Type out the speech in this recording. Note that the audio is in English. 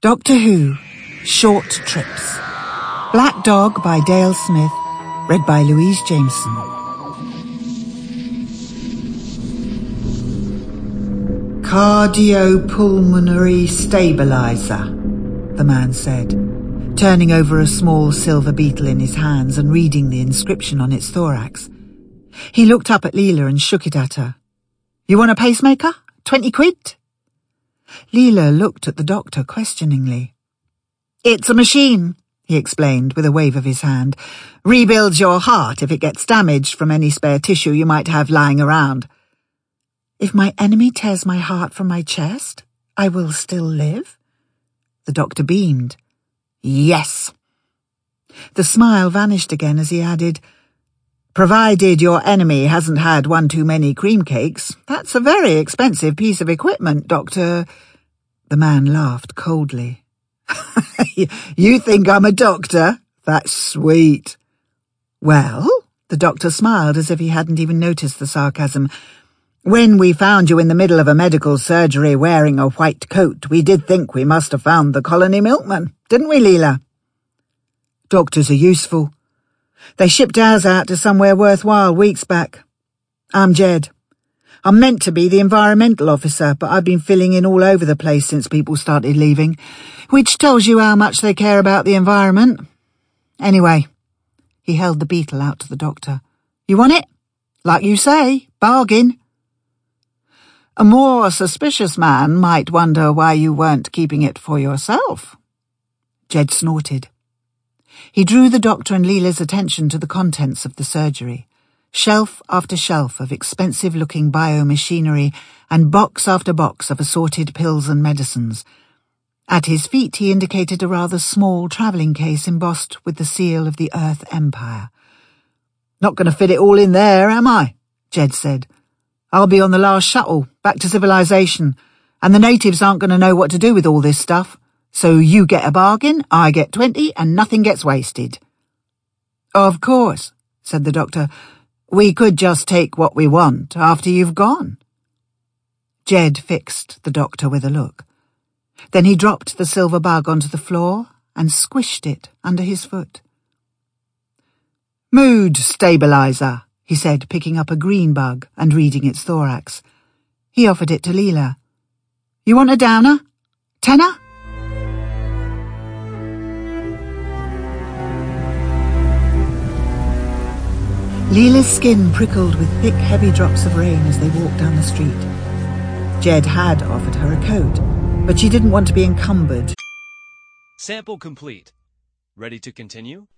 Doctor Who, Short Trips. Black Dog by Dale Smith, read by Louise Jameson. Cardiopulmonary stabilizer, the man said, turning over a small silver beetle in his hands and reading the inscription on its thorax. He looked up at Leela and shook it at her. You want a pacemaker? 20 quid? Leela looked at the doctor questioningly. It's a machine, he explained with a wave of his hand. Rebuilds your heart if it gets damaged from any spare tissue you might have lying around. If my enemy tears my heart from my chest, I will still live? The doctor beamed. Yes. The smile vanished again as he added, provided your enemy hasn't had one too many cream cakes. That's a very expensive piece of equipment, Doctor. The man laughed coldly. You think I'm a doctor? That's sweet. Well, the doctor smiled as if he hadn't even noticed the sarcasm. When we found you in the middle of a medical surgery wearing a white coat, we did think we must have found the colony milkman, didn't we, Leela? Doctors are useful. They shipped ours out to somewhere worthwhile weeks back. I'm Jed. I'm meant to be the environmental officer, but I've been filling in all over the place since people started leaving, which tells you how much they care about the environment. Anyway, he held the beetle out to the doctor. You want it? Like you say, bargain. A more suspicious man might wonder why you weren't keeping it for yourself. Jed snorted. He drew the doctor and Leela's attention to the contents of the surgery. Shelf after shelf of expensive-looking biomachinery and box after box of assorted pills and medicines. At his feet he indicated a rather small travelling case embossed with the seal of the Earth Empire. Not going to fit it all in there, am I? Jed said. I'll be on the last shuttle, back to civilization, and the natives aren't going to know what to do with all this stuff. So you get a bargain, I get 20, and nothing gets wasted. Of course, said the doctor. We could just take what we want after you've gone. Jed fixed the doctor with a look. Then he dropped the silver bug onto the floor and squished it under his foot. Mood stabilizer, he said, picking up a green bug and reading its thorax. He offered it to Leela. You want a downer? Tenner? Leela's skin prickled with thick, heavy drops of rain as they walked down the street. Jed had offered her a coat, but she didn't want to be encumbered. Sample complete. Ready to continue?